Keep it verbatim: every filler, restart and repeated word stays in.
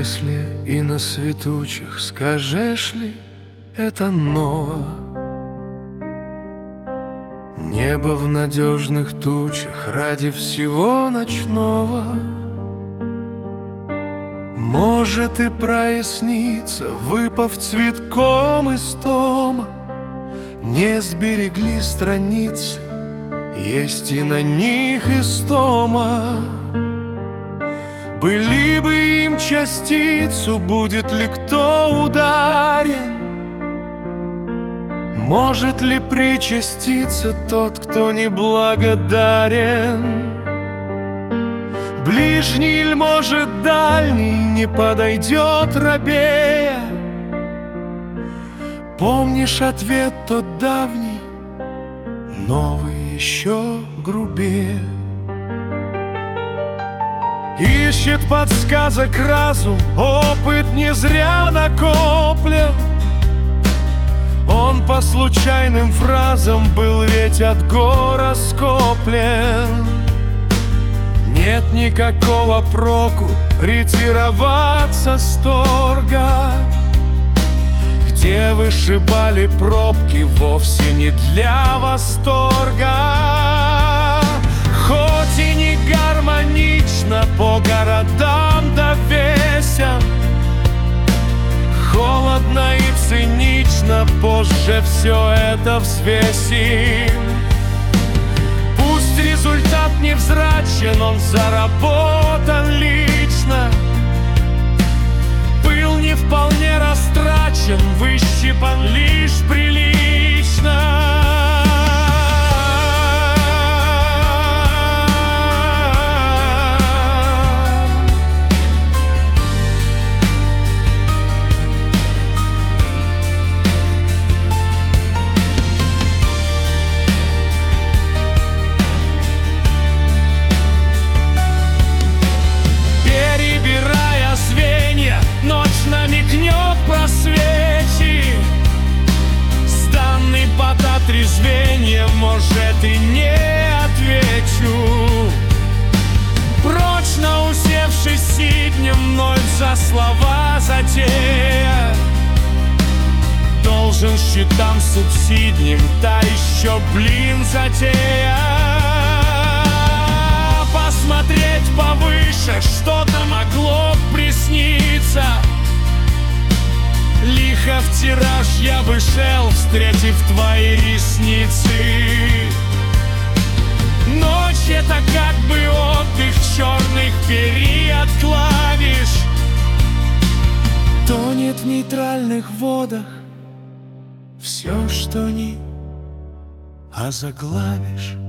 мысли и на светучих скажешь ли это ново? Небо в надежных тучах ради всего ночного может и проясниться, выпав цветком из тома. Не сберегли страницы, есть и на них истома. Были бы им частицу, будет ли кто ударен? Может ли причаститься тот, кто неблагодарен? Ближний ль, может, дальний, не подойдет рабея? Помнишь ответ тот давний, новый еще грубее. Ищет подсказок разум, опыт не зря накоплен. Он по случайным фразам был ведь от гора скоплен. Нет никакого проку ретироваться с торга, где вышибали пробки вовсе не для восторга. Хоть и не гармонично по городам да весям, холодно и цинично позже все это взвесим. Пусть результат невзрачен, он заработан лично, был не вполне растрачен, выщипан лишь прилично. Намекнет просвети, сданный под отрезвение, может, и не отвечу. Прочно усевшись сиднем, вновь за слова затея, должен счетам субсидним, та еще, блин, затея. Посмотреть повыше, что-то могло присниться. Лихо в тираж я бы шел, встретив твои ресницы. Ночь — это как бы отдых черных перьев клавиш. Тонет в нейтральных водах все, что не озаглавишь.